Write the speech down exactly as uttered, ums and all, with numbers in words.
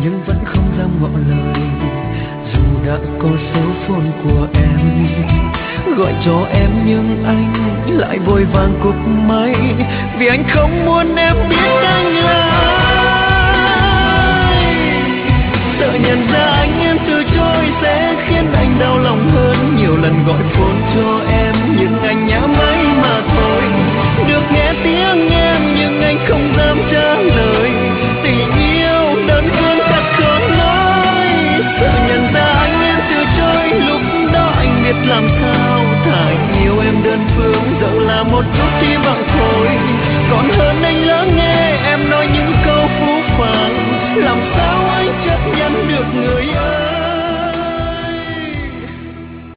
nhưng vẫn không dám ngỏ lời. Dù đã có số phone của em, gọi cho em nhưng anh lại vội vàng cúp máy, vì anh không muốn em biết anh là ai. Sợ nhận ra anh em từ chối sẽ khiến anh đau lòng hơn. Nhiều lần gọi phone cho em nhưng anh nhả máy mà thôi. Được nghe tiếng em nhưng anh không dám trả lời. Tình yêu đơn phương thật khó nói. Sợ nhận ra anh em từ chối, lúc đó anh biết làm sao. Thà yêu em đơn phương dẫu là một chút hy vọng thôi, còn hơn anh lắng nghe em nói những câu phũ phàng. Làm sao